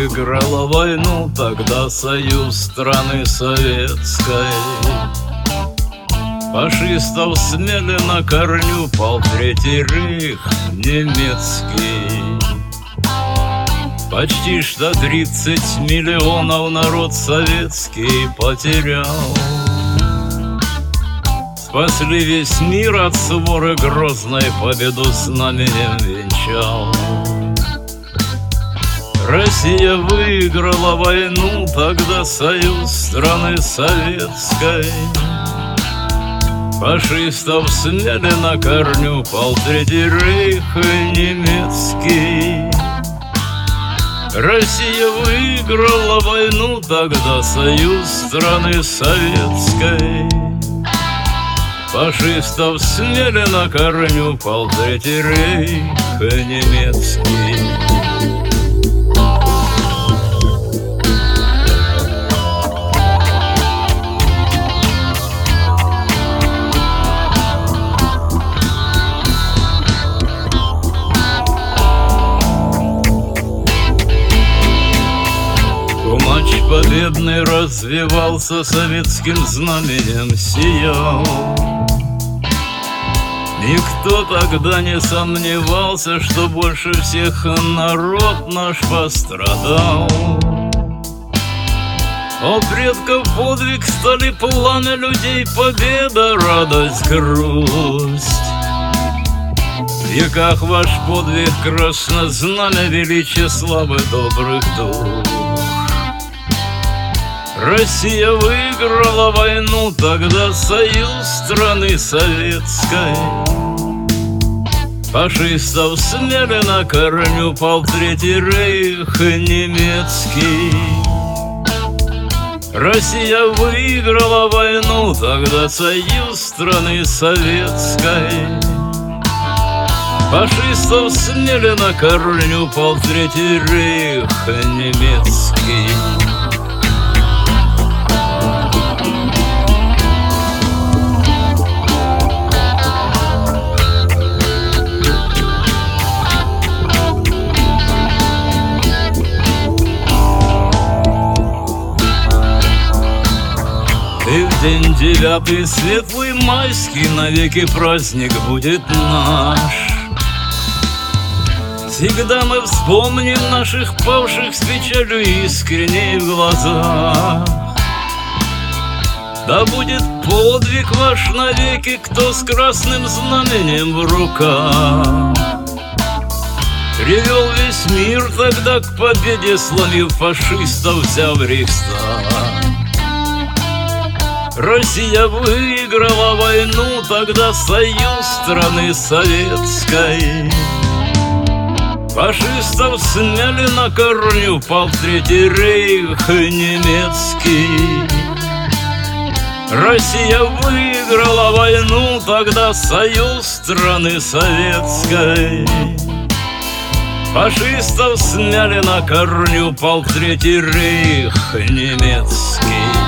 выиграла войну тогда союз страны советской. Фашистов смели на корню, пал Третий рейх немецкий. Почти что 30 миллионов народ советский потерял. Спасли весь мир от своры грозной, победу знаменем венчал. Россия выиграла войну тогда союз страны советской. Фашистов смели на корню, пал Третий рейх немецкий. Россия выиграла войну тогда союз страны советской. Фашистов смели на корню, пал Третий рейх немецкий. Матч победный развивался, советским знаменем сиял. Никто тогда не сомневался, что больше всех народ наш пострадал. О предков подвиг стали пламя людей, победа, радость, грусть. В веках ваш подвиг красное знамя, величие славы добрых душ. Россия выиграла войну тогда союз страны советской. Фашистов смели на корню, пал Третий рейх немецкий. Россия выиграла войну тогда союз страны советской. Фашистов смели на корню, пал Третий рейх немецкий. И в день 9 светлый майский навеки праздник будет наш. Всегда мы вспомним наших павших с печалью искренней в глазах. Да будет подвиг ваш навеки, кто с красным знаменем в руках. Привел весь мир тогда к победе, сломив фашистов, взяв Рейхстаг. Россия выиграла войну тогда союз страны советской. Фашистов смели на корню, пал Третий рейх немецкий. Россия выиграла войну тогда союз страны советской. Фашистов смели на корню, пал Третий рейх немецкий.